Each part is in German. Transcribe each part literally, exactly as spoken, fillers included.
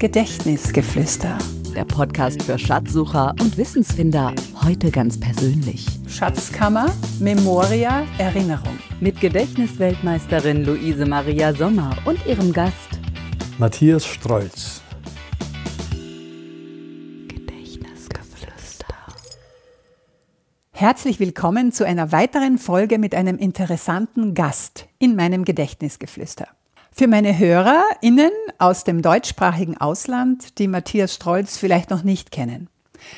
Gedächtnisgeflüster. Der Podcast für Schatzsucher und Wissensfinder, heute ganz persönlich. Schatzkammer, Memoria, Erinnerung. Mit Gedächtnisweltmeisterin Luise Maria Sommer und ihrem Gast Matthias Strolz. Gedächtnisgeflüster. Herzlich willkommen zu einer weiteren Folge mit einem interessanten Gast in meinem Gedächtnisgeflüster. Für meine HörerInnen aus dem deutschsprachigen Ausland, die Matthias Strolz vielleicht noch nicht kennen.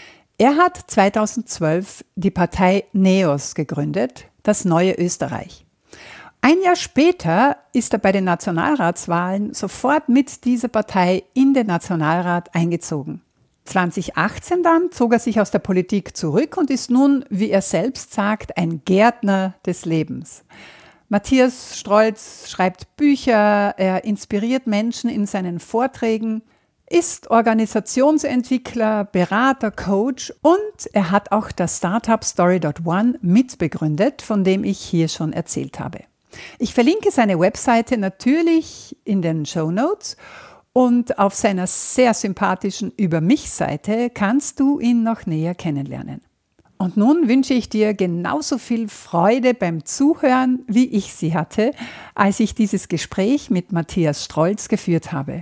Er hat zweitausendzwölf die Partei NEOS gegründet, das neue Österreich. Ein Jahr später ist er bei den Nationalratswahlen sofort mit dieser Partei in den Nationalrat eingezogen. zweitausendachtzehn dann zog er sich aus der Politik zurück und ist nun, wie er selbst sagt, ein Gärtner des Lebens. Matthias Strolz schreibt Bücher, er inspiriert Menschen in seinen Vorträgen, ist Organisationsentwickler, Berater, Coach und er hat auch das Startup Story Dot One mitbegründet, von dem ich hier schon erzählt habe. Ich verlinke seine Webseite natürlich in den Shownotes und auf seiner sehr sympathischen Über-mich-Seite kannst du ihn noch näher kennenlernen. Und nun wünsche ich dir genauso viel Freude beim Zuhören, wie ich sie hatte, als ich dieses Gespräch mit Matthias Strolz geführt habe.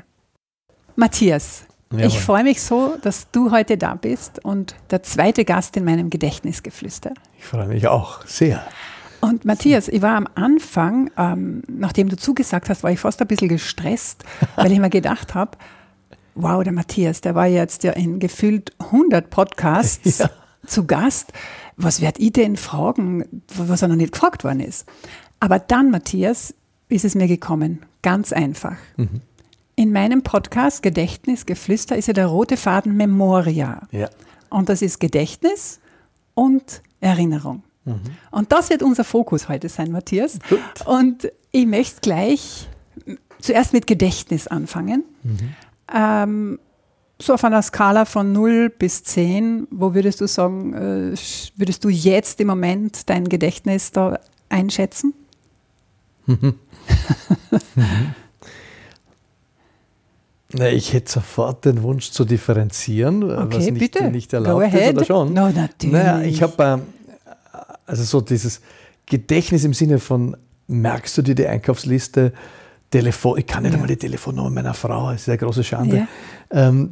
Matthias, Jawohl. Ich freue mich so, dass du heute da bist und der zweite Gast in meinem Gedächtnisgeflüster. Ich freue mich auch sehr. Und Matthias, ich war am Anfang, ähm, nachdem du zugesagt hast, war ich fast ein bisschen gestresst, weil ich mir gedacht habe, wow, der Matthias, der war jetzt ja in gefühlt hundert Podcasts ja. zu Gast. Was werd ich denn fragen, was er noch nicht gefragt worden ist? Aber dann, Matthias, ist es mir gekommen. Ganz einfach. Mhm. In meinem Podcast Gedächtnisgeflüster ist ja der rote Faden Memoria. Ja. Und das ist Gedächtnis und Erinnerung. Mhm. Und das wird unser Fokus heute sein, Matthias. Gut. Und ich möchte gleich zuerst mit Gedächtnis anfangen. Mhm. Ähm, so auf einer Skala von null bis zehn, wo würdest du sagen, äh, würdest du jetzt im Moment dein Gedächtnis da einschätzen? Mhm. mhm. Na, ich hätte sofort den Wunsch zu differenzieren, okay, was nicht, bitte. nicht erlaubt ist, oder schon? No, natürlich. Naja, ich habe äh, also so dieses Gedächtnis im Sinne von, merkst du dir die Einkaufsliste, Telefon, ich kann nicht ja. einmal die Telefonnummer meiner Frau, das ist eine große Schande. Ja. Ähm,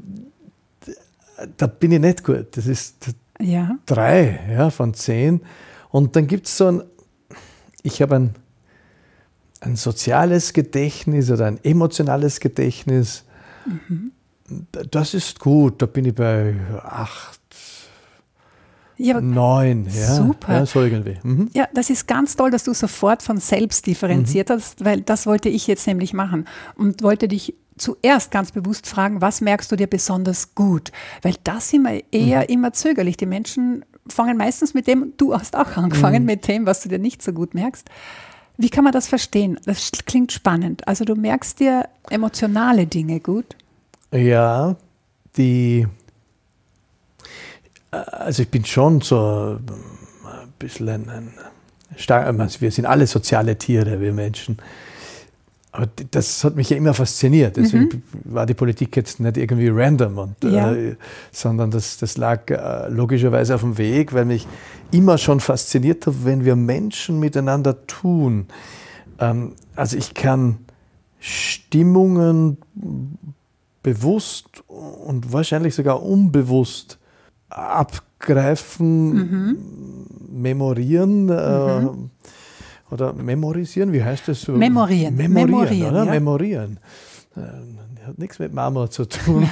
da bin ich nicht gut. Das ist ja. drei ja, von zehn. Und dann gibt es so ein, ich habe ein, ein soziales Gedächtnis oder ein emotionales Gedächtnis. Mhm. Das ist gut, da bin ich bei acht, ja, neun. Ja, super. Ja, so irgendwie. Mhm. Ja, das ist ganz toll, dass du sofort von selbst differenziert mhm. hast, weil das wollte ich jetzt nämlich machen und wollte dich zuerst ganz bewusst fragen, was merkst du dir besonders gut? Weil das sind wir eher mhm. immer zögerlich. Die Menschen fangen meistens mit dem, du hast auch angefangen, mhm. mit dem, was du dir nicht so gut merkst. Wie kann man das verstehen? Das klingt spannend. Also du merkst dir emotionale Dinge gut? Ja, die, also ich bin schon so ein bisschen ein, ein stark, wir sind alle soziale Tiere, wir Menschen. Aber das hat mich ja immer fasziniert. Deswegen mhm. war die Politik jetzt nicht irgendwie random, und, ja. äh, sondern das, das lag äh, logischerweise auf dem Weg, weil mich immer schon fasziniert hat, wenn wir Menschen miteinander tun. Ähm, also ich kann Stimmungen bewusst und wahrscheinlich sogar unbewusst abgreifen, mhm. memorieren, äh, mhm. oder memorisieren, wie heißt das? Memorieren. Memorieren, Memorieren, oder? Ja. Memorieren. Hat nichts mit Marmor zu tun.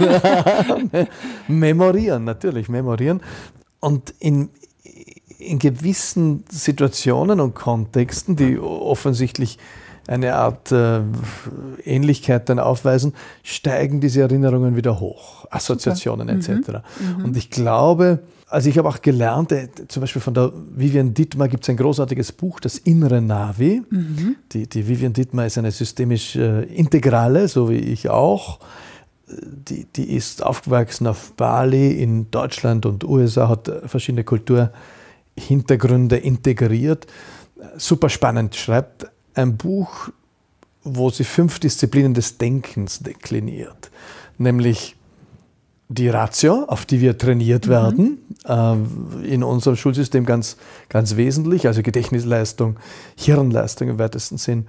Memorieren, natürlich, memorieren. Und in, in gewissen Situationen und Kontexten, die offensichtlich eine Art äh, Ähnlichkeit dann aufweisen, steigen diese Erinnerungen wieder hoch. Assoziationen et cetera. Mhm. Und ich glaube, also ich habe auch gelernt, äh, zum Beispiel von der Vivian Dittmar gibt es ein großartiges Buch, das innere Navi. Mhm. Die, die Vivian Dittmar ist eine systemisch äh, Integrale, so wie ich auch. Die, die ist aufgewachsen auf Bali in Deutschland und U S A, hat verschiedene Kulturhintergründe integriert. Super spannend, schreibt ein Buch, wo sie fünf Disziplinen des Denkens dekliniert. nämlich die Ratio, auf die wir trainiert mhm. werden, äh, in unserem Schulsystem ganz, ganz wesentlich, also Gedächtnisleistung, Hirnleistung im weitesten Sinn,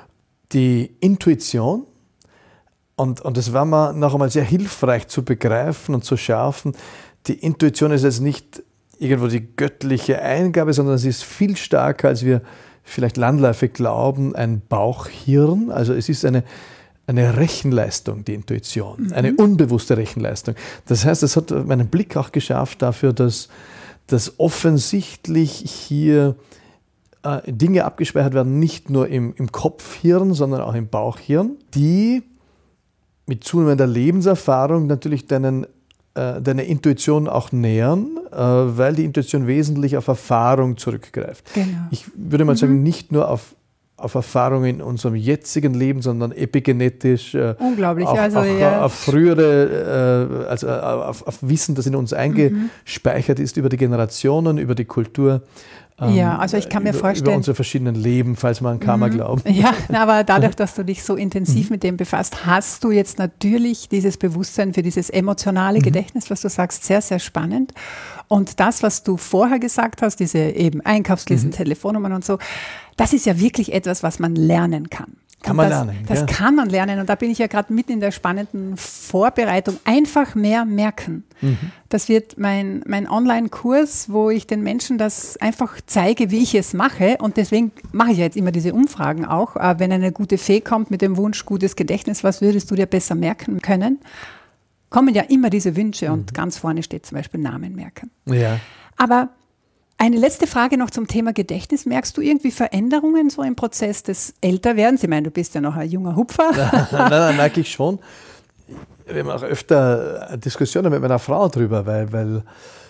die Intuition, und, und das war mir noch einmal sehr hilfreich zu begreifen und zu schärfen. Die Intuition ist jetzt nicht irgendwo die göttliche Eingabe, sondern es ist viel stärker, als wir vielleicht landläufig glauben, ein Bauchhirn. Also es ist eine, eine Rechenleistung, die Intuition, mhm. eine unbewusste Rechenleistung. Das heißt, es hat meinen Blick auch geschärft dafür, dass, dass offensichtlich hier äh, Dinge abgespeichert werden, nicht nur im, im Kopfhirn, sondern auch im Bauchhirn, die mit zunehmender Lebenserfahrung natürlich deinen deine Intuition auch nähern, weil die Intuition wesentlich auf Erfahrung zurückgreift. Genau. Ich würde mal mhm. sagen, nicht nur auf, auf Erfahrung in unserem jetzigen Leben, sondern epigenetisch. Unglaublich. Auch, also, auch ja. auf frühere, also auf, auf Wissen, das in uns eingespeichert mhm. ist, über die Generationen, über die Kultur. Ja, also ich kann mir über, vorstellen... Über unsere verschiedenen Leben, falls wir an Karma mhm. glauben. Ja, aber dadurch, dass du dich so intensiv mhm. mit dem befasst, hast du jetzt natürlich dieses Bewusstsein für dieses emotionale mhm. Gedächtnis, was du sagst, sehr, sehr spannend. Und das, was du vorher gesagt hast, diese eben Einkaufslisten, mhm. Telefonnummern und so, das ist ja wirklich etwas, was man lernen kann. Kann man das, lernen. Das ja. kann man lernen, und da bin ich ja gerade mitten in der spannenden Vorbereitung. Einfach mehr merken. Mhm. Das wird mein, mein Online-Kurs, wo ich den Menschen das einfach zeige, wie ich es mache, und deswegen mache ich ja jetzt immer diese Umfragen auch. Wenn eine gute Fee kommt mit dem Wunsch, gutes Gedächtnis, was würdest du dir besser merken können? Kommen ja immer diese Wünsche mhm. und ganz vorne steht zum Beispiel Namen merken. Ja. Aber eine letzte Frage noch zum Thema Gedächtnis. Merkst du irgendwie Veränderungen so im Prozess des Älterwerdens? Ich meine, du bist ja noch ein junger Hupfer. Nein, nein, nein, merke ich schon. Wir haben auch öfter Diskussionen mit meiner Frau drüber, weil, weil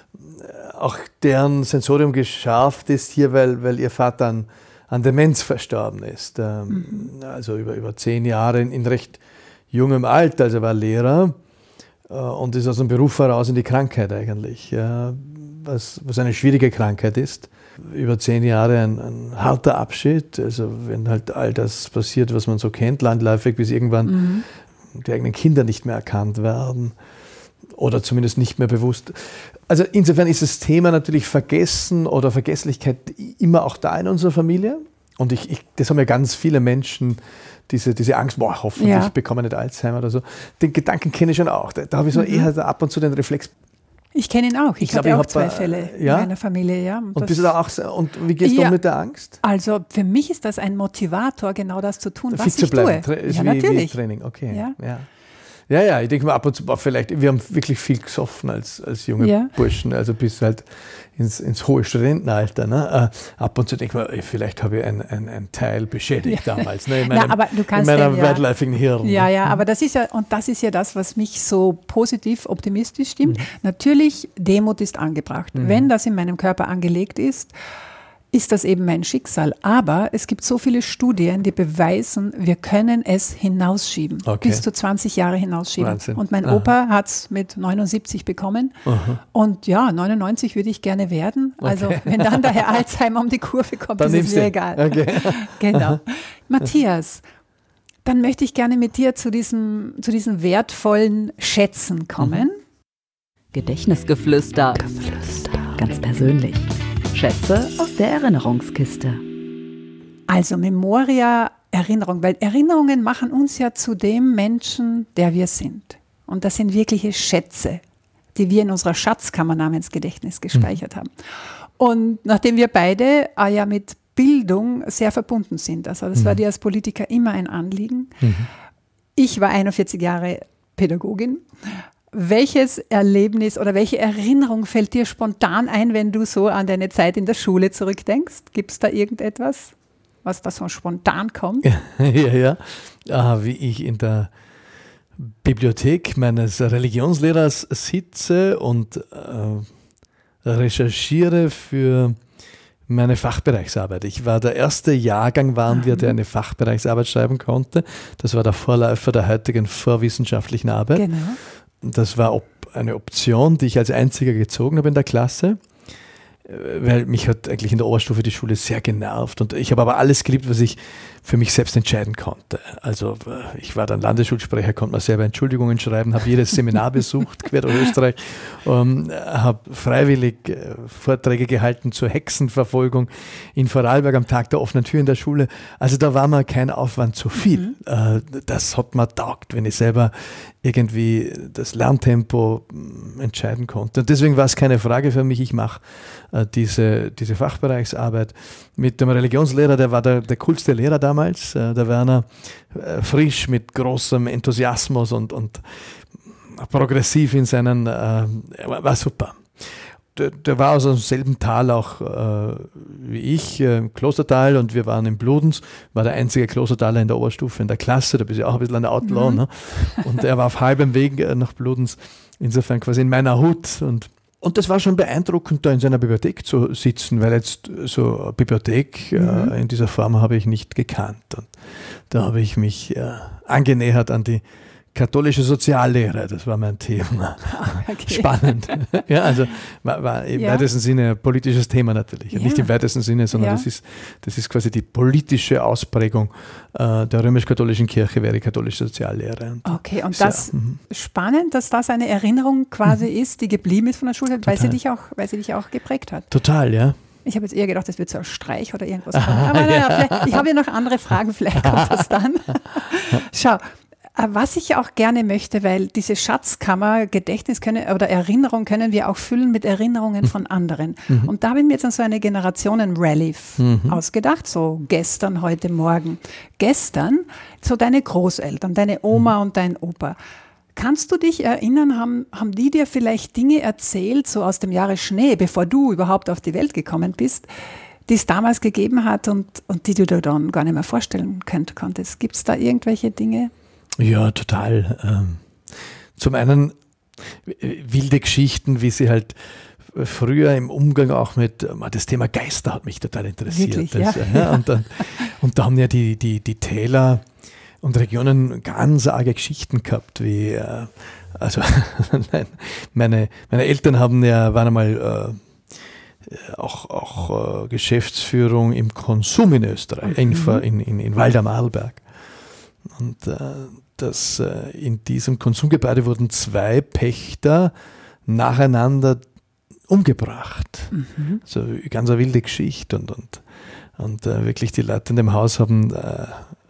auch deren Sensorium geschärft ist hier, weil, weil ihr Vater an, an Demenz verstorben ist. Mhm. Also über, über zehn Jahre in, in recht jungem Alter. Also er war Lehrer und ist aus dem Beruf heraus in die Krankheit eigentlich. Ja. Was, was eine schwierige Krankheit ist. Über zehn Jahre ein, ein harter Abschied. Also wenn halt all das passiert, was man so kennt, landläufig, bis irgendwann mhm. die eigenen Kinder nicht mehr erkannt werden oder zumindest nicht mehr bewusst. Also insofern ist das Thema natürlich Vergessen oder Vergesslichkeit immer auch da in unserer Familie. Und ich, ich, das haben ja ganz viele Menschen, diese, diese Angst, boah, hoffentlich ja. bekomme ich nicht Alzheimer oder so. Den Gedanken kenne ich schon auch. Da, da habe ich so mhm. eher ab und zu den Reflex. Ich kenne ihn auch. Ich, ich hatte glaub, auch ich zwei hab, Fälle ja? in meiner Familie. Ja. Und, und, bist du da auch, und wie gehst ja, du mit der Angst? Also für mich ist das ein Motivator, genau das zu tun, was zu ich bleiben. tue. Tra- ist ja, wie, natürlich. Wie Training, okay. Ja. Ja. Ja, ja, ich denke mal ab und zu, vielleicht, wir haben wirklich viel gesoffen als, als junge ja. Burschen, also bis halt ins, ins hohe Studentenalter. Ne? Äh, ab und zu denke ich mir, vielleicht habe ich einen ein Teil beschädigt ja. damals, ne? in meinem, Na, aber du kannst in meinem denn, ja. weitläufigen Hirn. Ja, ne? ja, aber das ist ja, und das ist ja das, was mich so positiv, optimistisch stimmt. Mhm. Natürlich, Demut ist angebracht. Mhm. Wenn das in meinem Körper angelegt ist, ist das eben mein Schicksal. Aber es gibt so viele Studien, die beweisen, wir können es hinausschieben. Okay. Bis zu zwanzig Jahre hinausschieben. Wahnsinn. Und mein Aha. Opa hat es mit neunundsiebzig bekommen. Aha. Und ja, neunundneunzig würde ich gerne werden. Also okay. wenn dann der Herr Alzheimer um die Kurve kommt, dann ist es mir egal. Okay. Genau. Matthias, dann möchte ich gerne mit dir zu diesem, zu diesen wertvollen Schätzen kommen. Mhm. Gedächtnisgeflüster. Geflüster. Ganz persönlich. Schätze aus der Erinnerungskiste. Also Memoria, Erinnerung, weil Erinnerungen machen uns ja zu dem Menschen, der wir sind. Und das sind wirkliche Schätze, die wir in unserer Schatzkammer namens Gedächtnis gespeichert mhm. haben. Und nachdem wir beide äh, ja mit Bildung sehr verbunden sind, also das mhm. war dir als Politiker immer ein Anliegen. Mhm. Ich war einundvierzig Jahre Pädagogin. Welches Erlebnis oder welche Erinnerung fällt dir spontan ein, wenn du so an deine Zeit in der Schule zurückdenkst? Gibt es da irgendetwas, was da so spontan kommt? Ja, ja. ja. Ah, wie ich in der Bibliothek meines Religionslehrers sitze und äh, recherchiere für meine Fachbereichsarbeit. Ich war der erste Jahrgang, waren wir, der eine Fachbereichsarbeit schreiben konnte. Das war der Vorläufer der heutigen vorwissenschaftlichen Arbeit. Genau. Das war op- eine Option, die ich als einziger gezogen habe in der Klasse. weil mich hat eigentlich in der Oberstufe die Schule sehr genervt und ich habe aber alles geliebt, was ich für mich selbst entscheiden konnte. Also ich war dann Landesschulsprecher, konnte mir selber Entschuldigungen schreiben, habe jedes Seminar besucht, quer durch Österreich, ähm, habe freiwillig äh, Vorträge gehalten zur Hexenverfolgung in Vorarlberg am Tag der offenen Tür in der Schule. Also da war mir kein Aufwand zu viel. Mhm. Äh, das hat mir taugt, wenn ich selber irgendwie das Lerntempo entscheiden konnte. Und deswegen war es keine Frage für mich, ich mache äh, diese, diese Fachbereichsarbeit mit dem Religionslehrer, der war der, der coolste Lehrer damals, äh, der Werner, äh, frisch mit großem Enthusiasmus und, und progressiv in seinen, äh, war, war super. Der, der war aus demselben Tal auch äh, wie ich, äh, im Klostertal, und wir waren in Bludenz, war der einzige Klostertaler in der Oberstufe in der Klasse, da bist du auch ein bisschen ein Outlaw, mhm. ne? Und er war auf halbem Weg äh, nach Bludenz, insofern quasi in meiner Hut, und Und das war schon beeindruckend, da in seiner Bibliothek zu sitzen, weil jetzt so eine Bibliothek mhm. äh, in dieser Form habe ich nicht gekannt. Und da habe ich mich äh, angenähert an die katholische Soziallehre, das war mein Thema. Okay. Spannend. Ja, also war, war im ja. weitesten Sinne ein politisches Thema natürlich. Ja. Nicht im weitesten Sinne, sondern ja. das ist, das ist quasi die politische Ausprägung äh, der römisch-katholischen Kirche, wäre die katholische Soziallehre. Und okay, und das ja, spannend, dass das eine Erinnerung quasi mhm. ist, die geblieben ist von der Schule, weil sie, dich auch, weil sie dich auch geprägt hat. Total, ja. Ich habe jetzt eher gedacht, das wird so ein Streich oder irgendwas. Aber naja, ja. ich habe ja noch andere Fragen, vielleicht kommt das dann. Schau. Was ich auch gerne möchte, weil diese Schatzkammer, Gedächtnis können, oder Erinnerung können wir auch füllen mit Erinnerungen von anderen. Mhm. Und da habe ich mir jetzt an so eine Generationen-Rallye mhm. ausgedacht, so gestern, heute, morgen. Gestern, so deine Großeltern, deine Oma mhm. und dein Opa. Kannst du dich erinnern, haben, haben die dir vielleicht Dinge erzählt, so aus dem Jahre Schnee, bevor du überhaupt auf die Welt gekommen bist, die es damals gegeben hat und, und die du dir dann gar nicht mehr vorstellen könnt, konntest? Gibt es da irgendwelche Dinge? Ja, total. Ähm, zum einen wilde Geschichten, wie sie halt früher im Umgang auch mit, das Thema Geister hat mich total interessiert. Wirklich, das, ja. ja, und, dann, und da haben ja die, die, die Täler und Regionen ganz arge Geschichten gehabt, wie, also meine, meine Eltern haben ja, waren einmal äh, auch, auch äh, Geschäftsführung im Konsum in Österreich, mhm. in, in, in Wald am Arlberg. Und äh, das, äh, in diesem Konsumgebäude wurden zwei Pächter nacheinander umgebracht. Mhm. So ganz eine wilde Geschichte. Und, und, und äh, wirklich die Leute in dem Haus haben äh,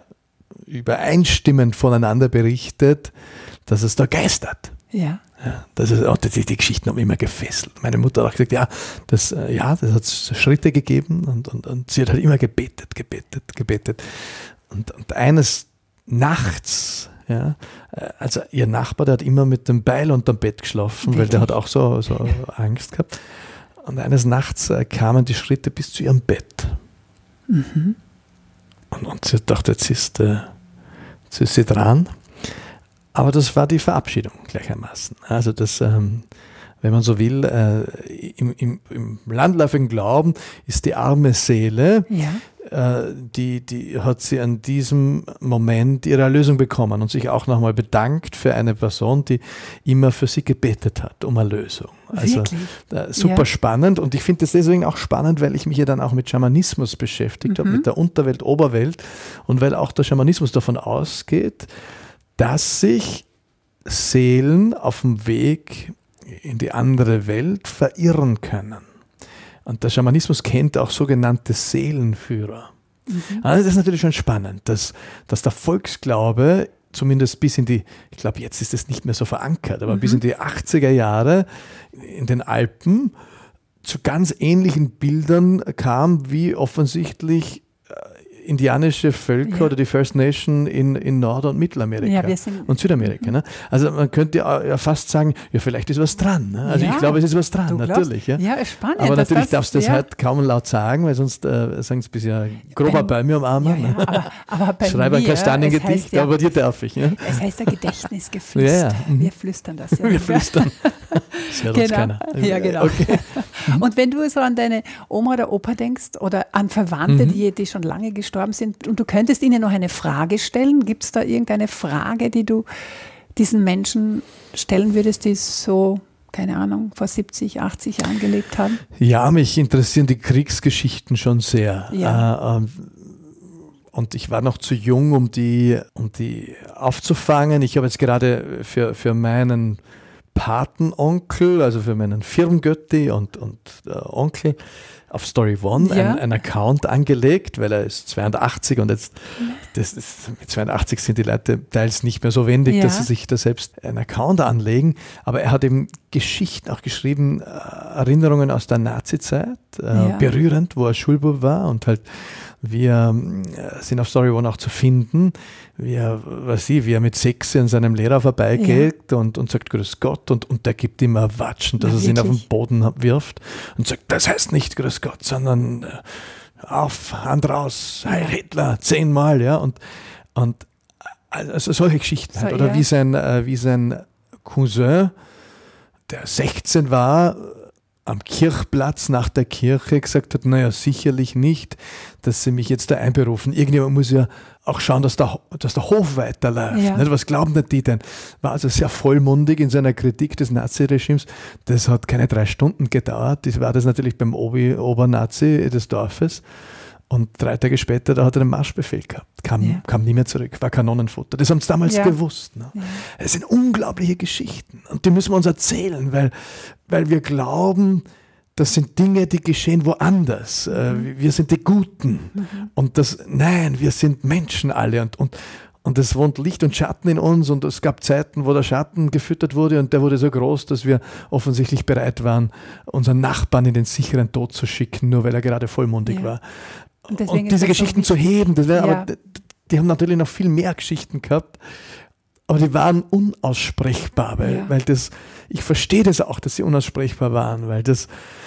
übereinstimmend voneinander berichtet, dass es da geistert. Ja. Ja, das ist, auch die, die Geschichten haben immer gefesselt. Meine Mutter hat auch gesagt, ja, das, äh, ja, das hat Schritte gegeben, und, und, und sie hat halt immer gebetet, gebetet, gebetet. Und, und eines Nachts, ja, also ihr Nachbar, der hat immer mit dem Beil unterm Bett geschlafen, Wirklich? Weil der hat auch so, so Angst gehabt. Und eines Nachts äh, kamen die Schritte bis zu ihrem Bett. Mhm. Und, und sie dachte, jetzt ist, äh, jetzt ist sie dran. Aber das war die Verabschiedung gleichermaßen. Also das, ähm, wenn man so will, äh, im, im, im landläufigen Glauben ist die arme Seele, ja. äh, die, die hat sie an diesem Moment ihre Erlösung bekommen und sich auch nochmal bedankt für eine Person, die immer für sie gebetet hat um Erlösung. Also äh, super ja. spannend, und ich finde das deswegen auch spannend, weil ich mich ja dann auch mit Schamanismus beschäftigt mhm. habe, mit der Unterwelt, Oberwelt, und weil auch der Schamanismus davon ausgeht, dass sich Seelen auf dem Weg in die andere Welt verirren können. Und der Schamanismus kennt auch sogenannte Seelenführer. Mhm. Also das ist natürlich schon spannend, dass, dass der Volksglaube zumindest bis in die, ich glaube jetzt ist es nicht mehr so verankert, aber mhm. bis in die achtziger Jahre in den Alpen zu ganz ähnlichen Bildern kam, wie offensichtlich indianische Völker ja. oder die First Nation in, in Nord- und Mittelamerika ja, wir sind, und Südamerika. Mhm. Ne? Also man könnte ja fast sagen, ja, vielleicht ist was dran. Ne? Also ja, ich glaube, es ist was dran, du natürlich. Ja, ja spannend. Aber natürlich das, darfst du das ja. halt kaum laut sagen, weil sonst äh, sagen sie bis ja grober Bäume umarmen. Ja, ja, aber, aber bei Schreibe ein Kastaniengedicht, ja, aber dir darf ich. Ja? Es heißt ja Gedächtnisgeflüster. Ja, ja. Mhm. Wir flüstern das ja. Wir flüstern. Das hört genau. uns keiner. Ja, genau. Okay. Und wenn du so an deine Oma oder Opa denkst oder an Verwandte, mhm. die, die schon lange gestorben sind, und du könntest ihnen noch eine Frage stellen, gibt es da irgendeine Frage, die du diesen Menschen stellen würdest, die so keine Ahnung, vor siebzig, achtzig Jahren gelebt haben? Ja, mich interessieren die Kriegsgeschichten schon sehr. Ja. Äh, äh, und ich war noch zu jung, um die, um die aufzufangen. Ich habe jetzt gerade für, für meinen Patenonkel, also für meinen Firmgötti und, und äh, Onkel auf Story One ja. einen Account angelegt, weil er ist zweiundachtzig und jetzt das ist, mit zweiundachtzig sind die Leute teils nicht mehr so wendig, ja. dass sie sich da selbst einen Account anlegen. Aber er hat eben Geschichten auch geschrieben, äh, Erinnerungen aus der Nazi-Zeit, äh, ja. berührend, wo er Schulbub war und halt wir äh, sind auf Story One auch zu finden, wie er, was ich, wie er mit sechs an seinem Lehrer vorbeigeht ja. und, und sagt Grüß Gott und, und der gibt ihm ein Watschen, dass Na, er ihn auf den wirklich? Boden wirft und sagt, das heißt nicht Grüß Gott, sondern äh, auf, Hand raus, Heil Hitler, zehnmal, ja, und, und also solche Geschichten so, halt. Oder ja. wie sein, äh, wie sein Cousin, der sechzehn war, am Kirchplatz nach der Kirche gesagt hat, naja, sicherlich nicht, dass sie mich jetzt da einberufen. Irgendjemand muss ja auch schauen, dass der, dass der Hof weiterläuft. Ja. Nicht? Was glauben denn die denn? War also sehr vollmundig in seiner Kritik des Naziregimes. Das hat keine drei Stunden gedauert. Das war das natürlich beim Obi, Obernazi des Dorfes. Und drei Tage später, da hat er den Marschbefehl gehabt. Kam, Ja. kam nie mehr zurück, war Kanonenfutter. Das haben sie damals Ja. gewusst. Ne? Ja. Es sind unglaubliche Geschichten und die müssen wir uns erzählen, weil, weil wir glauben, das sind Dinge, die geschehen woanders. Mhm. Wir sind die Guten. Mhm. Und das, nein, wir sind Menschen alle und, und, und es wohnt Licht und Schatten in uns und es gab Zeiten, wo der Schatten gefüttert wurde und der wurde so groß, dass wir offensichtlich bereit waren, unseren Nachbarn in den sicheren Tod zu schicken, nur weil er gerade vollmundig Ja. war. Und, Und diese Geschichten so zu heben, das wär, ja. aber die, die haben natürlich noch viel mehr Geschichten gehabt, aber die waren unaussprechbar, weil, Ja. weil das, ich verstehe das auch, dass sie unaussprechbar waren, weil das,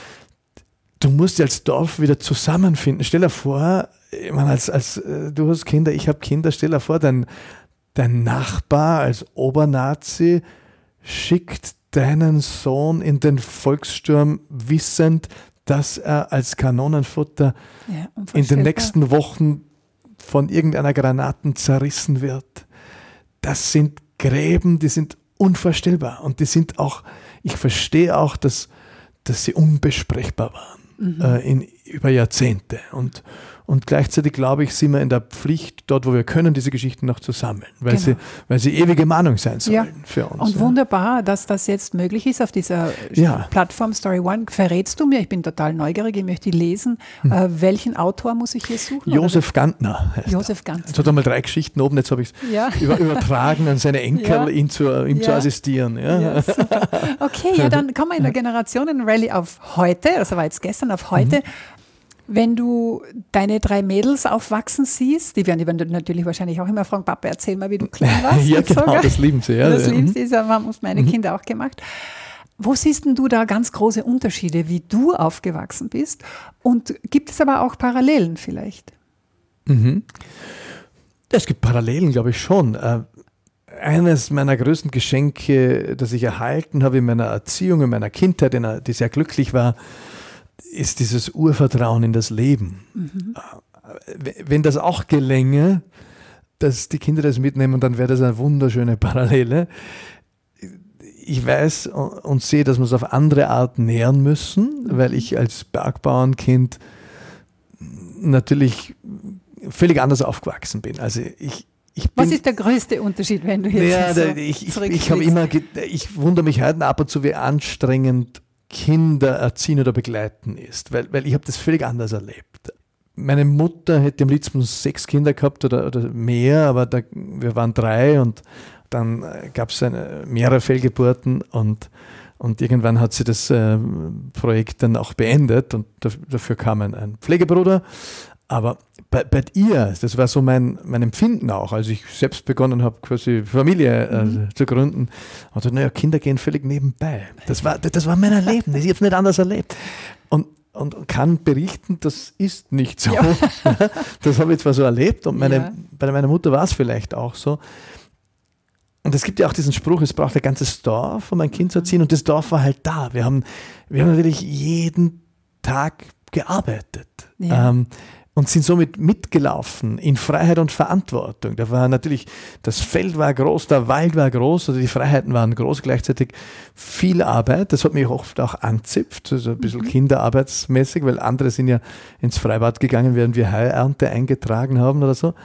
du musst dich als Dorf wieder zusammenfinden. Stell dir vor, ich meine, als, als, du hast Kinder, ich habe Kinder, stell dir vor, dein, dein Nachbar als Obernazi schickt deinen Sohn in den Volkssturm wissend, dass er als Kanonenfutter ja, in den nächsten Wochen von irgendeiner Granaten zerrissen wird. Das sind Gräben, die sind unvorstellbar und die sind auch, ich verstehe auch, dass, dass sie unbesprechbar waren mhm. äh, in, über Jahrzehnte und, und gleichzeitig glaube ich, sind wir in der Pflicht, dort wo wir können, diese Geschichten noch zu sammeln, weil, genau. sie, weil sie ewige Mahnung sein sollen ja. für uns. Und ja. wunderbar, dass das jetzt möglich ist auf dieser ja. Plattform Story One. Verrätst du mir, ich bin total neugierig, ich möchte die lesen, hm. äh, welchen Autor muss ich hier suchen? Josef Gantner heißt Josef Gantner. Jetzt hat er mal drei Geschichten oben, jetzt habe ich es ja. über, übertragen an seine Enkel, ja. ihm, zu, ihm ja. zu assistieren. Ja. Ja, super. Okay, ja, dann kommen wir in der Generationenrallye auf heute, also war jetzt gestern auf heute. Mhm. Wenn du deine drei Mädels aufwachsen siehst, die werden, die werden natürlich wahrscheinlich auch immer fragen, Papa, erzähl mal, wie du klein warst. Ja, genau, sogar. Das lieben sie. Ja. Das ja. lieben sie, das haben meine mhm. Kinder auch gemacht. Wo siehst denn du da ganz große Unterschiede, wie du aufgewachsen bist? Und gibt es aber auch Parallelen vielleicht? Mhm. Es gibt Parallelen, glaube ich schon. Eines meiner größten Geschenke, das ich erhalten habe in meiner Erziehung, in meiner Kindheit, die sehr glücklich war, ist dieses Urvertrauen in das Leben. Mhm. Wenn das auch gelänge, dass die Kinder das mitnehmen, dann wäre das eine wunderschöne Parallele. Ich weiß und sehe, dass wir es auf andere Art nähern müssen, weil ich als Bergbauernkind natürlich völlig anders aufgewachsen bin. Also ich Ich Was ist der größte Unterschied, wenn du jetzt ja, so der, ich, ich, ich, habe immer, ich wundere mich heute ab und zu, wie anstrengend Kinder erziehen oder begleiten ist, weil, weil ich habe das völlig anders erlebt. Meine Mutter hätte am liebsten sechs Kinder gehabt oder, oder mehr, aber da, wir waren drei und dann gab es mehrere Fehlgeburten und, und irgendwann hat sie das äh, Projekt dann auch beendet und dafür kam ein, ein Pflegebruder. Aber bei, bei ihr, das war so mein, mein Empfinden auch, als ich selbst begonnen habe, quasi Familie äh, mhm. zu gründen, und so, naja, Kinder gehen völlig nebenbei. Das war, das war mein Erleben, ich habe es nicht anders erlebt. Und, und kann berichten, das ist nicht so. Ja. Das habe ich zwar so erlebt und meine, ja. bei meiner Mutter war es vielleicht auch so. Und es gibt ja auch diesen Spruch, es braucht ein ganzes Dorf, um ein Kind zu erziehen, und das Dorf war halt da. Wir haben, wir haben natürlich jeden Tag gearbeitet. Ja. Ähm, und sind somit mitgelaufen in Freiheit und Verantwortung. Da war natürlich, das Feld war groß, der Wald war groß, also die Freiheiten waren groß, gleichzeitig viel Arbeit. Das hat mich oft auch anzipft, also ein bisschen mhm. kinderarbeitsmäßig, weil andere sind ja ins Freibad gegangen, während wir Heuernte eingetragen haben oder so.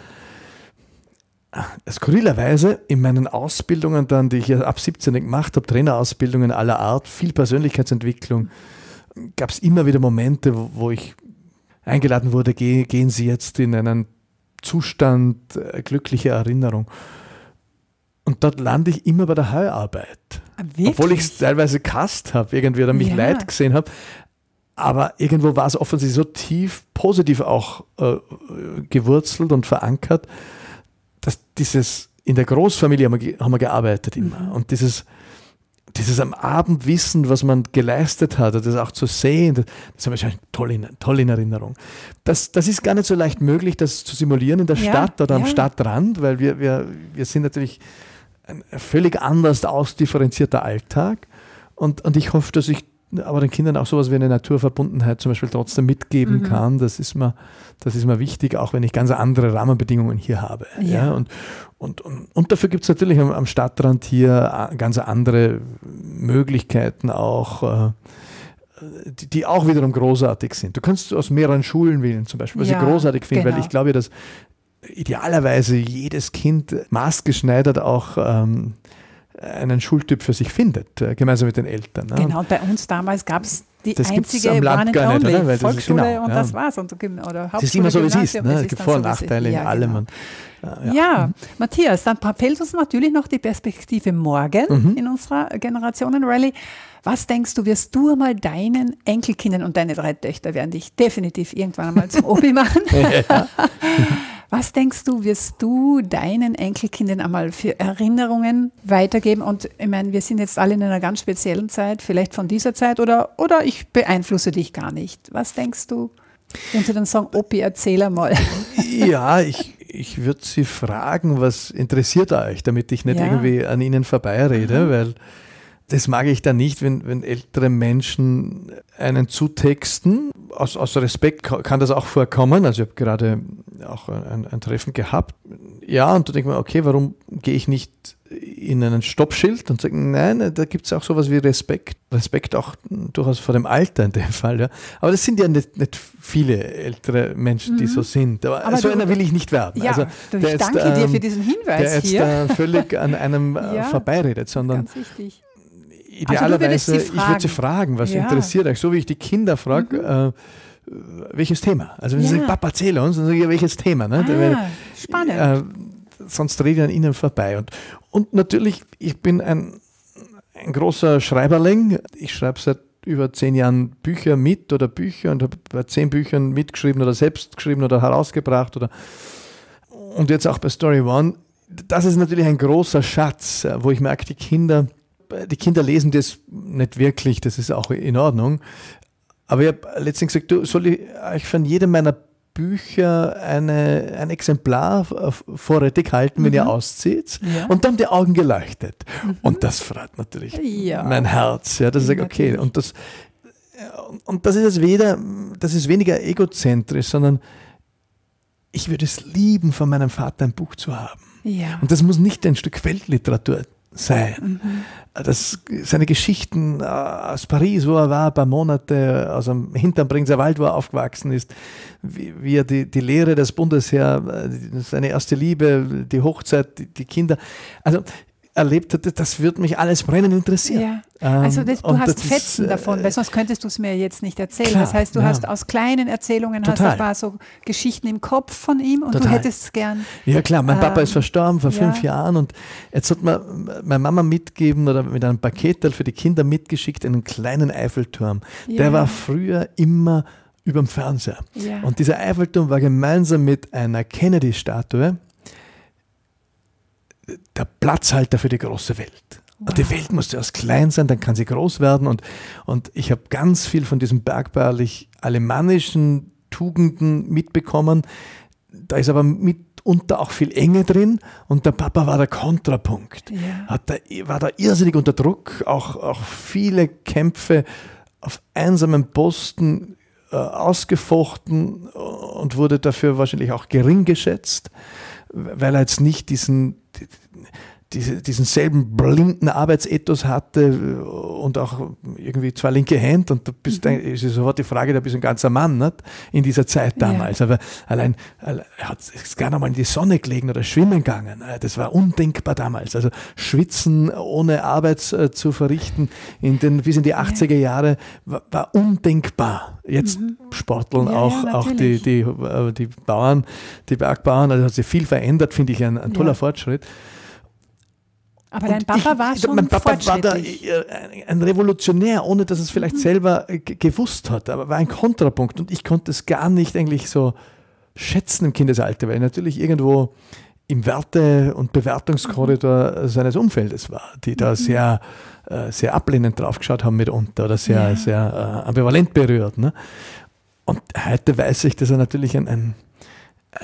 Skurrilerweise in meinen Ausbildungen dann, die ich ja ab siebzehn gemacht habe, Trainerausbildungen aller Art, viel Persönlichkeitsentwicklung, gab es immer wieder Momente, wo, wo ich eingeladen wurde, geh, gehen Sie jetzt in einen Zustand äh, glücklicher Erinnerung. Und dort lande ich immer bei der Heuarbeit. Wirklich? Obwohl ich es teilweise gehasst habe, irgendwie, oder mich ja. leid gesehen habe. Aber irgendwo war es offensichtlich so tief positiv auch äh, gewurzelt und verankert, dass dieses, in der Großfamilie haben wir, haben wir gearbeitet immer. Mhm. Und dieses Dieses am Abend wissen, was man geleistet hat, das auch zu sehen, das, das habe ich schon toll in, toll in Erinnerung. Das, das ist gar nicht so leicht möglich, das zu simulieren in der ja, Stadt oder ja. am Stadtrand, weil wir, wir, wir sind natürlich ein völlig anders ausdifferenzierter Alltag. Und, und ich hoffe, dass ich aber den Kindern auch sowas wie eine Naturverbundenheit zum Beispiel trotzdem mitgeben mhm. kann. Das ist mir, das ist mir wichtig, auch wenn ich ganz andere Rahmenbedingungen hier habe. Ja. Ja, und, und, und, und dafür gibt es natürlich am, am Stadtrand hier ganz andere Möglichkeiten auch, die, die auch wiederum großartig sind. Du kannst aus mehreren Schulen wählen zum Beispiel, was ja, ich großartig finde, genau. weil ich glaube, dass idealerweise jedes Kind maßgeschneidert auch ähm, einen Schultyp für sich findet, äh, gemeinsam mit den Eltern. Ne? Genau, bei uns damals gab es die das einzige am Land gar nicht, oder? Weil Volksschule das ist, genau, und ja. das war's. Und, oder das ist immer so, wie es ist. Ne? Es gibt Vor- und so, Nachteile in ja, allem. Genau. Und, äh, ja. ja, Matthias, dann fehlt uns natürlich noch die Perspektive morgen mhm. in unserer Generationen-Rallye. Was denkst du, wirst du einmal deinen Enkelkindern, und deine drei Töchter werden dich definitiv irgendwann einmal zum Opi machen, ja. Was denkst du, wirst du deinen Enkelkindern einmal für Erinnerungen weitergeben? Und ich meine, wir sind jetzt alle in einer ganz speziellen Zeit, vielleicht von dieser Zeit, oder, oder ich beeinflusse dich gar nicht. Was denkst du, wenn sie dann sagen, Opi, erzähl einmal? Ja, ich, ich würde sie fragen, was interessiert euch, damit ich nicht ja. irgendwie an ihnen vorbeirede, mhm. weil das mag ich dann nicht, wenn, wenn ältere Menschen einen zutexten. Aus, aus Respekt kann das auch vorkommen. Also ich habe gerade auch ein, ein Treffen gehabt. Ja, und da denke ich mir, okay, warum gehe ich nicht in einen Stoppschild und sage, nein, da gibt es auch sowas wie Respekt. Respekt auch durchaus vor dem Alter in dem Fall. Ja. Aber das sind ja nicht, nicht viele ältere Menschen, die mhm. so sind. Aber, Aber so du, einer will ich nicht werden. Ja, also, du, ich danke jetzt, dir für diesen Hinweis der hier. Der jetzt äh, völlig an einem ja, vorbeiredet, sondern ganz wichtig. Idealerweise, also ich würde sie fragen, was ja. interessiert euch, so wie ich die Kinder frage, mhm. äh, welches Thema? Also wenn ja. sie sagen, Papa, erzähl uns, dann sage ich, welches Thema? Ne? Ah, Weil, spannend. Äh, sonst rede ich an ihnen vorbei. Und, und natürlich, ich bin ein, ein großer Schreiberling. Ich schreibe seit über zehn Jahren Bücher mit oder Bücher und habe bei zehn Büchern mitgeschrieben oder selbst geschrieben oder herausgebracht. Oder, und jetzt auch bei Story One. Das ist natürlich ein großer Schatz, wo ich merke, die Kinder... Die Kinder lesen das nicht wirklich, das ist auch in Ordnung. Aber ich habe letztens gesagt, du, soll ich euch von jedem meiner Bücher eine, ein Exemplar vorrätig halten, wenn mhm. ihr auszieht? Ja. Und dann haben die Augen geleuchtet. Mhm. Und das freut natürlich ja. mein Herz. Ja, dass ich sage, okay, und das, und das ist jetzt weder, das ist weniger egozentrisch, sondern ich würde es lieben, von meinem Vater ein Buch zu haben. Ja. Und das muss nicht ein Stück Weltliteratur sein. Mhm. Das, seine Geschichten aus Paris, wo er war, ein paar Monate aus dem Hinterbringser Wald, wo er aufgewachsen ist, wie, wie er die, die Lehre des Bundesheer, seine erste Liebe, die Hochzeit, die, die Kinder, also erlebt hat, das würde mich alles brennend interessieren. Ja. Also das, du hast Fetzen ist, davon, weil sonst könntest du es mir jetzt nicht erzählen. Klar, das heißt, du ja. hast aus kleinen Erzählungen hast ein paar so Geschichten im Kopf von ihm und Total. du hättest es gern. Ja klar, mein ähm, Papa ist verstorben vor ja. fünf Jahren und jetzt hat mir meine Mama mitgegeben oder mit einem Paket für die Kinder mitgeschickt, einen kleinen Eiffelturm. Ja. Der war früher immer über dem Fernseher. Ja. Und dieser Eiffelturm war gemeinsam mit einer Kennedy-Statue der Platzhalter für die große Welt. Wow. Die Welt muss zuerst klein sein, dann kann sie groß werden. Und, und ich habe ganz viel von diesen bergbauerlich-alemannischen Tugenden mitbekommen. Da ist aber mitunter auch viel Enge drin. Und der Papa war der Kontrapunkt. Yeah. Hat da, war da irrsinnig unter Druck. Auch, auch viele Kämpfe auf einsamen Posten äh, ausgefochten und wurde dafür wahrscheinlich auch gering geschätzt, weil er jetzt nicht diesen, diese, diesen selben blinden Arbeitsethos hatte und auch irgendwie zwei linke Hände und da bist mhm. ist sofort die Frage, da bist du ein ganzer Mann, nicht? In dieser Zeit damals. Ja. Aber allein, er hat gar noch mal in die Sonne gelegen oder schwimmen gegangen. Das war undenkbar damals. Also schwitzen ohne Arbeit äh, zu verrichten in den, bis in die achtziger Jahre war, war undenkbar. Jetzt mhm. sporteln ja, auch, ja, auch die, die, äh, die Bauern, die Bergbauern, also hat sich viel verändert, finde ich ein, ein toller ja. Fortschritt. Aber dein Papa ich, war schon Mein Papa war da fortschrittlich. ein Revolutionär, ohne dass es vielleicht mhm. selber g- gewusst hat, aber war ein Kontrapunkt und ich konnte es gar nicht eigentlich so schätzen im Kindesalter, weil ich natürlich irgendwo im Werte- und Bewertungskorridor mhm. seines Umfeldes war, die da mhm. sehr, äh, sehr ablehnend draufgeschaut haben mitunter oder sehr, ja. sehr äh, ambivalent berührt. Ne? Und heute weiß ich, dass er natürlich ein, ein ähm,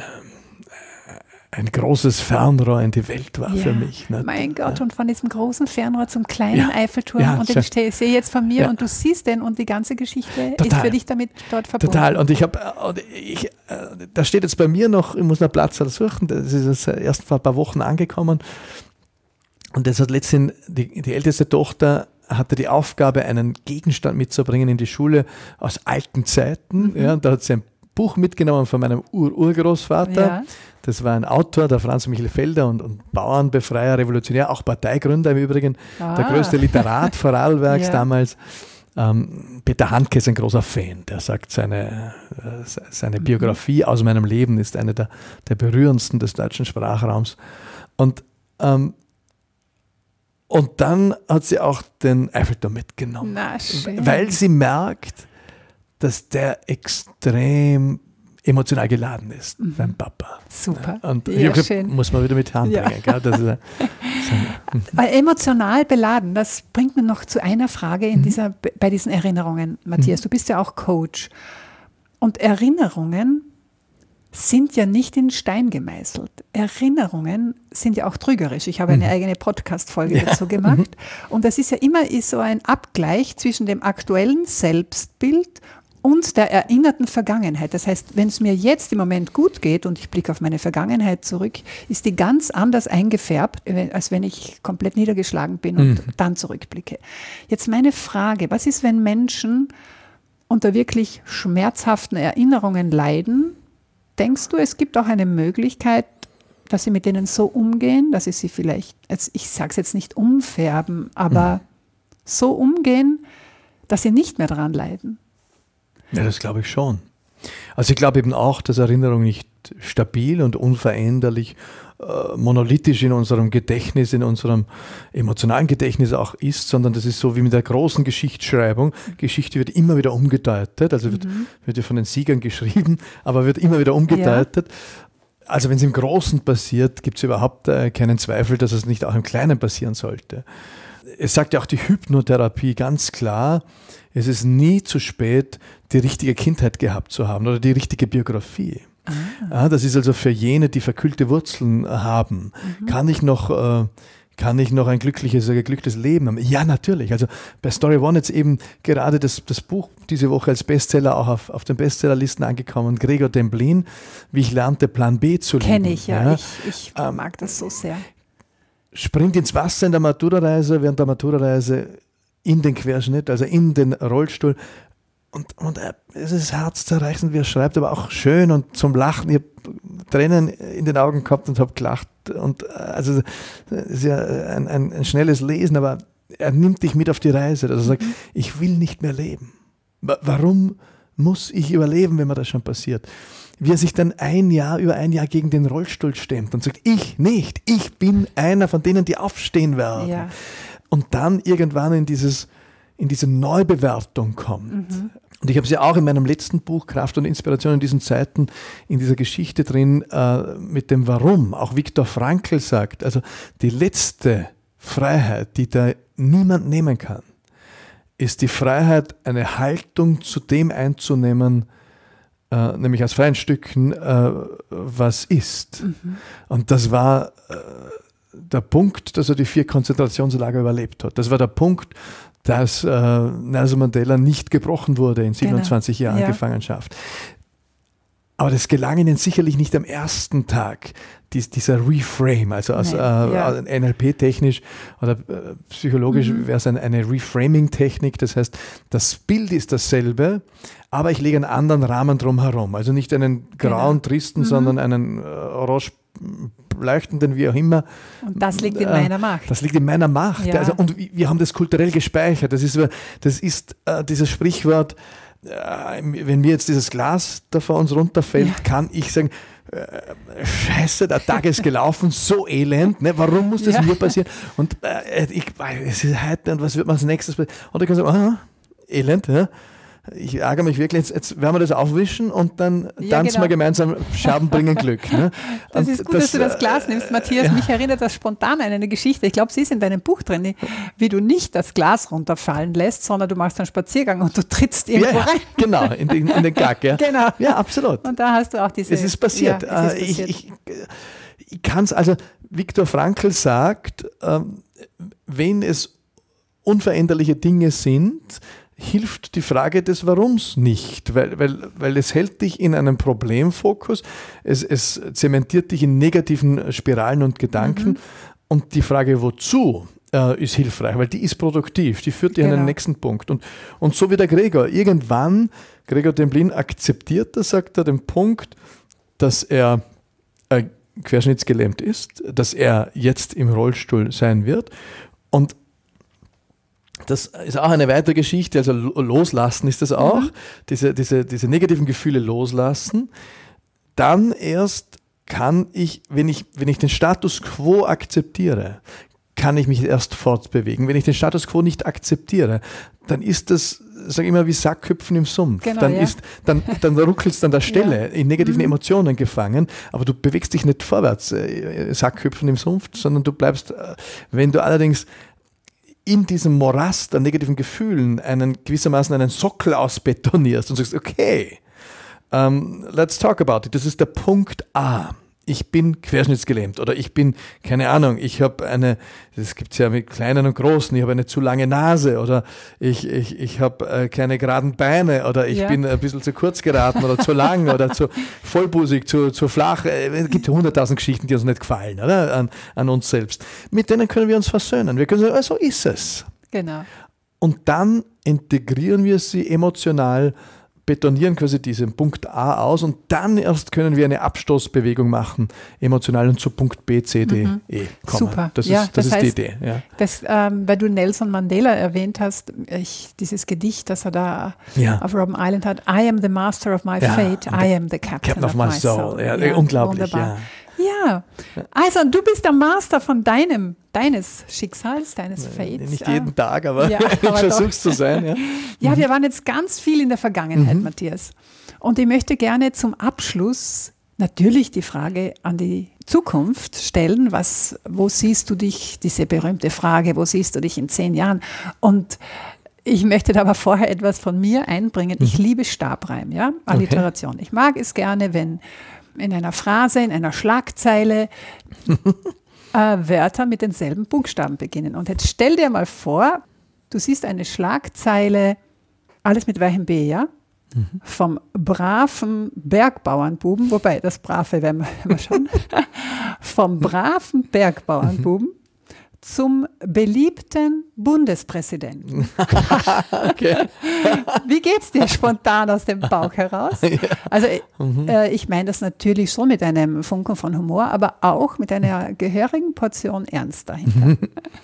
ein großes Fernrohr in die Welt war ja, für mich. Nicht? Mein Gott, und von diesem großen Fernrohr zum kleinen ja, Eiffelturm ja, und den stehe ich sehe jetzt von mir ja. und du siehst den und die ganze Geschichte Total. ist für dich damit dort verbunden. Total, und ich habe, ich, da steht jetzt bei mir noch, ich muss noch Platz suchen, das ist erst vor ein paar Wochen angekommen und das hat letztens, die, die älteste Tochter hatte die Aufgabe, einen Gegenstand mitzubringen in die Schule aus alten Zeiten, mhm. ja, und da hat sie ein Buch mitgenommen von meinem Ur-Urgroßvater. Ja. Das war ein Autor, der Franz Michael Felder und, und Bauernbefreier, Revolutionär, auch Parteigründer im Übrigen, ah. der größte Literat Vorarlbergs ja. damals. Ähm, Peter Handke ist ein großer Fan, der sagt, seine, äh, seine Biografie aus meinem Leben ist eine der, der berührendsten des deutschen Sprachraums. Und, ähm, und dann hat sie auch den Eiffelturm mitgenommen, Na, schön. weil sie merkt, dass der extrem emotional geladen ist, mhm. beim Papa. Super. Und ja, ich gesagt, schön. muss man wieder mit anbringen. Ja. Das ist, so, Weil emotional beladen, das bringt mir noch zu einer Frage in mhm. dieser, bei diesen Erinnerungen. Matthias, mhm. du bist ja auch Coach. Und Erinnerungen sind ja nicht in Stein gemeißelt. Erinnerungen sind ja auch trügerisch. Ich habe eine mhm. eigene Podcast-Folge ja. dazu gemacht. Mhm. Und das ist ja immer ist so ein Abgleich zwischen dem aktuellen Selbstbild und der erinnerten Vergangenheit. Das heißt, wenn es mir jetzt im Moment gut geht und ich blicke auf meine Vergangenheit zurück, ist die ganz anders eingefärbt, als wenn ich komplett niedergeschlagen bin und mhm. dann zurückblicke. Jetzt meine Frage, was ist, wenn Menschen unter wirklich schmerzhaften Erinnerungen leiden? Denkst du, es gibt auch eine Möglichkeit, dass sie mit denen so umgehen, dass sie sie vielleicht, ich sage es jetzt nicht umfärben, aber mhm. so umgehen, dass sie nicht mehr daran leiden? Ja, das glaube ich schon. Also ich glaube eben auch, dass Erinnerung nicht stabil und unveränderlich, äh, monolithisch in unserem Gedächtnis, in unserem emotionalen Gedächtnis auch ist, sondern das ist so wie mit der großen Geschichtsschreibung. Geschichte wird immer wieder umgedeutet, also wird, mhm. wird ja von den Siegern geschrieben, aber wird immer wieder umgedeutet. Ja. Also wenn es im Großen passiert, gibt es überhaupt äh, keinen Zweifel, dass es nicht auch im Kleinen passieren sollte. Es sagt ja auch die Hypnotherapie ganz klar, es ist nie zu spät, die richtige Kindheit gehabt zu haben oder die richtige Biografie. Ah. Ja, das ist also für jene, die verkühlte Wurzeln haben. Mhm. Kann ich noch, äh, kann ich noch ein glückliches, ein geglücktes Leben haben? Ja, natürlich. Also bei Story One jetzt eben gerade das, das Buch diese Woche als Bestseller auch auf, auf den Bestsellerlisten angekommen. Gregor Demblin, wie ich lernte, Plan B zu lieben. Kenne ich, ja. ja. Ich, ich ähm, mag das so sehr. Springt ins Wasser in der Maturareise, während der Maturareise in den Querschnitt, also in den Rollstuhl. Und, und es ist herzzerreißend, wie er schreibt, aber auch schön und zum Lachen. Ich habe Tränen in den Augen gehabt und habe gelacht. Und also es ist ja ein, ein, ein schnelles Lesen, aber er nimmt dich mit auf die Reise. Also er sagt, mhm. ich will nicht mehr leben. Warum muss ich überleben, wenn mir das schon passiert? Wie er sich dann ein Jahr, über ein Jahr gegen den Rollstuhl stemmt und sagt, ich nicht, ich bin einer von denen, die aufstehen werden. Ja. Und dann irgendwann in dieses, in diese Neubewertung kommt. Mhm. Und ich habe es ja auch in meinem letzten Buch, Kraft und Inspiration in diesen Zeiten, in dieser Geschichte drin, äh, mit dem Warum. Auch Viktor Frankl sagt, also die letzte Freiheit, die da niemand nehmen kann, ist die Freiheit, eine Haltung zu dem einzunehmen, äh, nämlich aus freien Stücken, äh, was ist. Mhm. Und das war äh, der Punkt, dass er die vier Konzentrationslager überlebt hat. Das war der Punkt, dass äh, Nelson Mandela nicht gebrochen wurde in siebenundzwanzig Genau. Jahren Ja. Gefangenschaft. Aber das gelang ihnen sicherlich nicht am ersten Tag, dies, dieser Reframe, also aus, Nee, äh, ja. N L P-technisch oder äh, psychologisch Mhm. wäre es ein, eine Reframing-Technik, das heißt, das Bild ist dasselbe, aber ich lege einen anderen Rahmen drumherum, also nicht einen grauen, Genau. tristen, Mhm. sondern einen äh, orange leuchtenden, wie auch immer. Und das liegt in Äh, meiner Macht. Das liegt in meiner Macht. Ja. Also, und wir haben das kulturell gespeichert. Das ist, das ist äh, dieses Sprichwort, äh, wenn mir jetzt dieses Glas da vor uns runterfällt, Ja. kann ich sagen, äh, scheiße, der Tag ist gelaufen, so elend, ne? Warum muss das Ja. mir passieren? Und äh, ich, es ist heute und was wird man als nächstes? Und ich kann sagen, aha, elend, ja. Ich ärgere mich wirklich, jetzt, jetzt werden wir das aufwischen und dann Ja, tanzen genau. wir gemeinsam, Scherben bringen Glück. Ne? Das Und ist gut, dass du das Glas äh, nimmst, Matthias. ja. Mich erinnert das spontan an eine Geschichte. Ich glaube, sie ist in deinem Buch drin, wie du nicht das Glas runterfallen lässt, sondern du machst einen Spaziergang und du trittst irgendwo Ja, rein. genau, in den, in den Gack. Ja. Genau. Ja, absolut. Und da hast du auch diese... Es ist passiert. Ja, es ist Äh, passiert. Ich, ich, ich kann es, also Viktor Frankl sagt, ähm, wenn es unveränderliche Dinge sind, hilft die Frage des Warums nicht, weil, weil, weil es hält dich in einem Problemfokus, es, es zementiert dich in negativen Spiralen und Gedanken Mhm. und die Frage wozu äh, ist hilfreich, weil die ist produktiv, die führt dich an Genau. den nächsten Punkt und, und so wie der Gregor, irgendwann, Gregor Demblin akzeptiert, da sagt er den Punkt, dass er äh, querschnittsgelähmt ist, dass er jetzt im Rollstuhl sein wird und das ist auch eine weitere Geschichte, also loslassen ist das auch, Mhm. diese, diese, diese negativen Gefühle loslassen. Dann erst kann ich, wenn ich, wenn ich den Status quo akzeptiere, kann ich mich erst fortbewegen. Wenn ich den Status quo nicht akzeptiere, dann ist das, sage ich immer, wie Sackhüpfen im Sumpf. Genau, dann ja. ist, dann, dann ruckelst du an der Stelle, Ja. in negativen Mhm. Emotionen gefangen, aber du bewegst dich nicht vorwärts, äh, Sackhüpfen im Sumpf, sondern du bleibst, äh, wenn du allerdings in diesem Morast an negativen Gefühlen einen gewissermaßen einen Sockel ausbetonierst und sagst, okay, um, let's talk about it. Das ist der Punkt A. Ich bin querschnittsgelähmt oder ich bin, keine Ahnung, ich habe eine, das gibt es ja mit kleinen und großen, ich habe eine zu lange Nase oder ich, ich, ich habe äh, keine geraden Beine oder ich Ja. bin ein bisschen zu kurz geraten oder zu lang oder zu vollbusig, zu, zu flach. Äh, Es gibt hunderttausend Geschichten, die uns nicht gefallen, oder? An, an uns selbst. Mit denen können wir uns versöhnen. Wir können sagen, so ist es. Genau. Und dann integrieren wir sie emotional, betonieren quasi diesen Punkt A aus und dann erst können wir eine Abstoßbewegung machen, emotional und zu Punkt B, C, D, Mhm. E kommen. Super. Das Ja, ist, das das ist die heißt, Idee. Ja. Das, ähm, weil du Nelson Mandela erwähnt hast, ich, dieses Gedicht, das er da Ja. auf Robben Island hat, I am the master of my Ja, fate, und I am the captain, Captain of my soul. Ja, unglaublich, wunderbar. Ja, also du bist der Master von deinem, deines Schicksals, deines Fates. Nicht äh. jeden Tag, aber Ja, ich aber versuche es zu sein. Ja. Ja, wir waren jetzt ganz viel in der Vergangenheit, Mhm. Matthias. Und ich möchte gerne zum Abschluss natürlich die Frage an die Zukunft stellen. Was, wo siehst du dich, diese berühmte Frage, wo siehst du dich in zehn Jahren? Und ich möchte da aber vorher etwas von mir einbringen. Ich liebe Stabreim, ja, Alliteration. Ich mag es gerne, wenn in einer Phrase, in einer Schlagzeile äh, Wörter mit denselben Buchstaben beginnen. Und jetzt stell dir mal vor, du siehst eine Schlagzeile, alles mit weichem B, ja? Mhm. Vom braven Bergbauernbuben, wobei das Brave werden wir, werden wir schon, vom braven Bergbauernbuben zum beliebten Bundespräsidenten. Okay. Wie geht's dir spontan aus dem Bauch heraus? Also äh, ich meine das natürlich schon mit einem Funken von Humor, aber auch mit einer gehörigen Portion Ernst dahinter.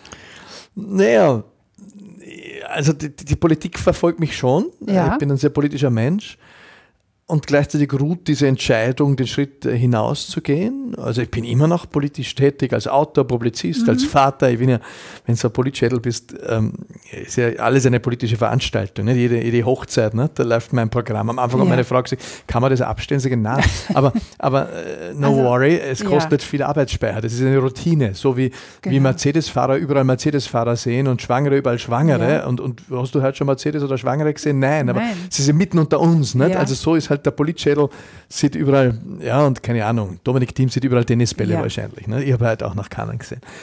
Naja, also die, die Politik verfolgt mich schon. Ja. Ich bin ein sehr politischer Mensch. Und gleichzeitig ruht diese Entscheidung, den Schritt hinauszugehen. Also ich bin immer noch politisch tätig, als Autor, Publizist, Mhm. als Vater. Ich bin ja, wenn du ein Politschädel bist, ähm, ist ja alles eine politische Veranstaltung. Nicht? Jede, jede Hochzeit, ne? Da läuft mein Programm. Am Anfang Ja. hat meine Frau gesagt, kann man das abstellen? Ich sage, nein. Aber, aber äh, no Also, worry, es ja. kostet viel Arbeitsspeicher. Das ist eine Routine. So wie, Genau. wie Mercedes-Fahrer überall Mercedes-Fahrer sehen und Schwangere überall Schwangere. Ja. Und, und hast du heute schon Mercedes oder Schwangere gesehen? Nein, aber Nein. sie sind mitten unter uns. Nicht? Ja. Also so ist halt der Politschädel, sieht überall, ja, und keine Ahnung, Dominik Thiem sieht überall Tennisbälle Ja. wahrscheinlich. Ne? Ich habe halt auch nach Cannes gesehen.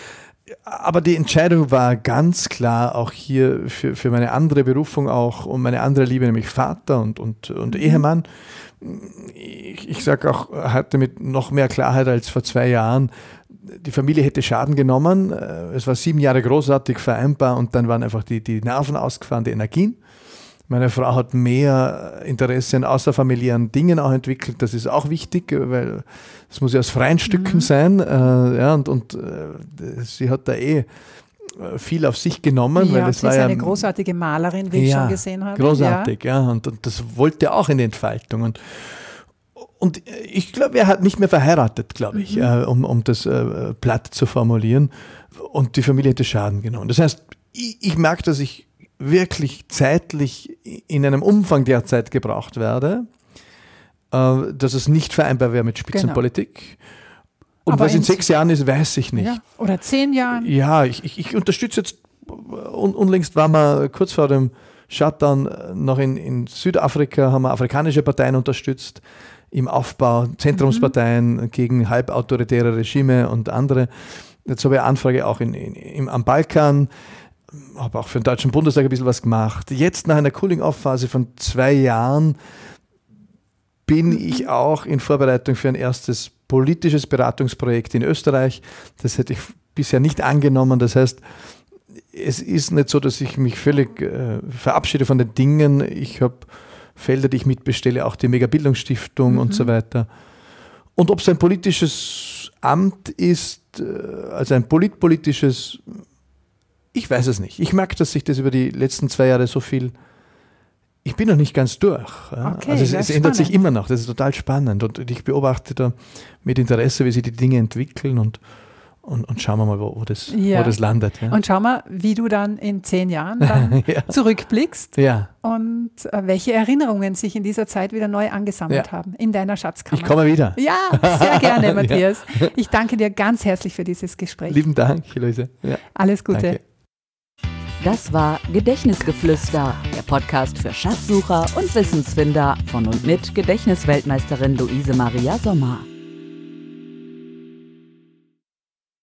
aber die Entscheidung war ganz klar auch hier für, für meine andere Berufung auch und meine andere Liebe, nämlich Vater und, und, und mhm. Ehemann. Ich, ich sage auch heute mit noch mehr Klarheit als vor zwei Jahren, die Familie hätte Schaden genommen. Es war sieben Jahre großartig vereinbar und dann waren einfach die, die Nerven ausgefahren, die Energien. Meine Frau hat mehr Interesse an außerfamiliären Dingen auch entwickelt. Das ist auch wichtig, weil es muss ja aus freien Stücken mhm. sein. Äh, ja, und und äh, sie hat da eh viel auf sich genommen. Ja, weil das sie war ist ja eine großartige Malerin, wie ich ja, schon gesehen habe. Großartig, ja. ja und, und das wollte auch in die Entfaltung. Und, und ich glaube, er hat nicht mehr verheiratet, glaube ich, mhm. äh, um, um das äh, platt zu formulieren. Und die Familie hätte Schaden genommen. Das heißt, ich, ich merke, dass ich wirklich zeitlich in einem Umfang derzeit gebraucht werde, äh, dass es nicht vereinbar wäre mit Spitzenpolitik. Genau. Und Aber was in sechs Jahren ist, weiß ich nicht. Ja, oder zehn Jahren. Ja, ich, ich, ich unterstütze jetzt, un, unlängst waren wir kurz vor dem Shutdown noch in, in Südafrika, haben wir afrikanische Parteien unterstützt im Aufbau, Zentrumsparteien mhm. gegen halbautoritäre Regime und andere. Jetzt habe ich eine Anfrage auch in, in, im, am Balkan, habe auch für den Deutschen Bundestag ein bisschen was gemacht. Jetzt nach einer Cooling-Off-Phase von zwei Jahren bin ich auch in Vorbereitung für ein erstes politisches Beratungsprojekt in Österreich. Das hätte ich bisher nicht angenommen. Das heißt, es ist nicht so, dass ich mich völlig äh, verabschiede von den Dingen. Ich habe Felder, die ich mitbestelle, auch die Megabildungsstiftung mhm. und so weiter. Und ob es ein politisches Amt ist, äh, also ein politpolitisches, ich weiß es nicht. Ich merke, dass sich das über die letzten zwei Jahre so viel, ich bin noch nicht ganz durch. Ja. Okay, also es, es ändert sich immer noch, das ist total spannend und ich beobachte da mit Interesse, wie sich die Dinge entwickeln und, und, und schauen wir mal, wo, wo, das, ja. wo das landet. Ja. Und schauen wir, wie du dann in zehn Jahren dann ja. zurückblickst ja. und äh, welche Erinnerungen sich in dieser Zeit wieder neu angesammelt ja. haben in deiner Schatzkammer. Ich komme wieder. Ja, sehr gerne, Matthias. Ja. Ich danke dir ganz herzlich für dieses Gespräch. Lieben Dank, Luise. Ja. Alles Gute. Danke. Das war Gedächtnisgeflüster, der Podcast für Schatzsucher und Wissensfinder von und mit Gedächtnisweltmeisterin Luise Maria Sommer.